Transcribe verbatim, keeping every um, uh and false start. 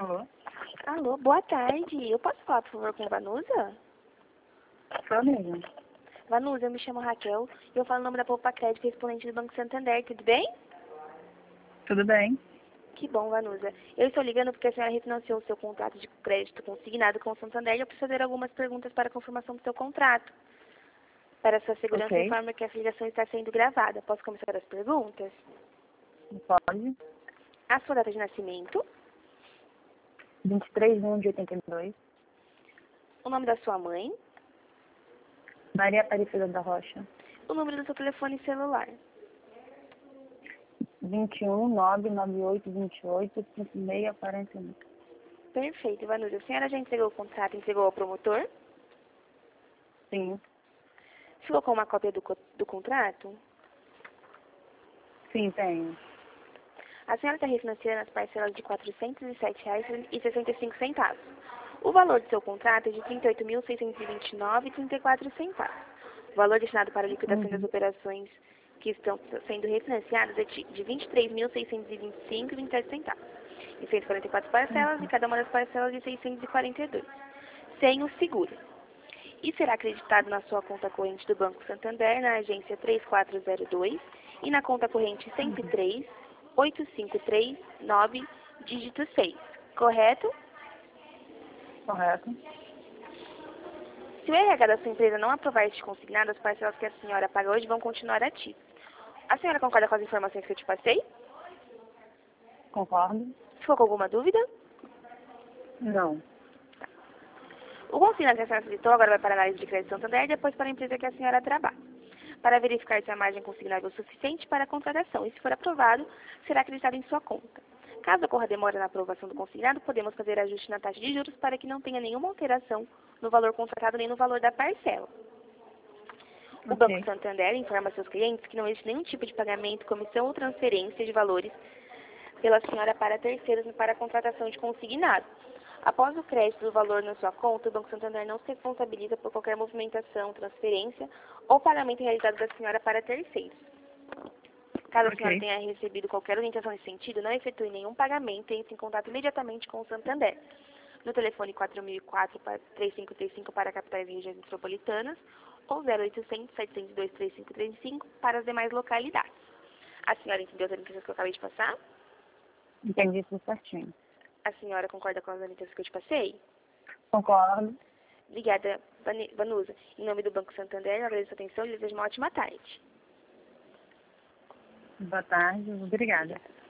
Alô? Alô, boa tarde. Eu posso falar, por favor, com a Vanusa? Sou mesmo. Vanusa, eu me chamo Raquel e eu falo em nome da Poupa Crédito, respondente do Banco Santander. Tudo bem? Tudo bem? Que bom, Vanusa. Eu estou ligando porque a senhora refinanciou o seu contrato de crédito consignado com o Santander e eu preciso fazer algumas perguntas para a confirmação do seu contrato. Para sua segurança, Ok. informa que a ligação está sendo gravada. Posso começar as perguntas? Pode. A sua data de nascimento, vinte e três de um de oitenta e dois. o nome da sua mãe, Maria Aparecida da Rocha. o número do seu telefone celular. vinte e um, nove nove oito, vinte e oito, cinquenta e seis, quarenta e um. Perfeito, Vanusa. A senhora já entregou o contrato, entregou ao promotor? Sim. Ficou com uma cópia do, co- do contrato? Sim, tenho. A senhora está refinanciando as parcelas de quatrocentos e sete reais e sessenta e cinco centavos. O valor do seu contrato é de trinta e oito mil, seiscentos e vinte e nove reais e trinta e quatro centavos. O valor destinado para a liquidação das Uhum. operações que estão sendo refinanciadas é de de vinte e três mil, seiscentos e vinte e cinco reais e vinte e sete centavos. Em cento e quarenta e quatro parcelas e cada uma das parcelas de seiscentos e quarenta e dois reais. Sem o seguro. E será acreditado na sua conta corrente do Banco Santander, na agência três quatro zero dois e na conta corrente cento e três, oito cinco três nove, dígito seis. Correto? Correto. Se o R H da sua empresa não aprovar este consignado, as parcelas que a senhora paga hoje vão continuar ativas. A senhora concorda com as informações que eu te passei? Concordo? Ficou com alguma dúvida? Não. O consignado que a senhora solicitou agora vai para a análise de crédito Santander e depois para a empresa que a senhora trabalha, para verificar se a margem consignável é o suficiente para a contratação e, se for aprovado, será acreditado em sua conta. Caso ocorra demora na aprovação do consignado, podemos fazer ajuste na taxa de juros para que não tenha nenhuma alteração no valor contratado nem no valor da parcela. O Banco Ok. Santander informa a seus clientes que não existe nenhum tipo de pagamento, comissão ou transferência de valores pela senhora para terceiros para a contratação de consignado. Após o crédito do valor na sua conta, o Banco Santander não se responsabiliza por qualquer movimentação, transferência ou pagamento realizado da senhora para terceiros. Caso a senhora Ok. tenha recebido qualquer orientação nesse sentido, não efetue nenhum pagamento e entre em contato imediatamente com o Santander. No telefone quatro mil e quatro, três cinco três cinco para capitais e regiões metropolitanas ou zero oitocentos, setecentos e dois, três cinco três cinco para as demais localidades. A senhora entendeu as orientações que eu acabei de passar? Entendi tudo certinho. A senhora concorda com as orientações que eu te passei? Concordo. Obrigada, Vane- Vanusa. Em nome do Banco Santander, eu agradeço a atenção e desejo uma ótima tarde. Boa tarde. Obrigada. Obrigada.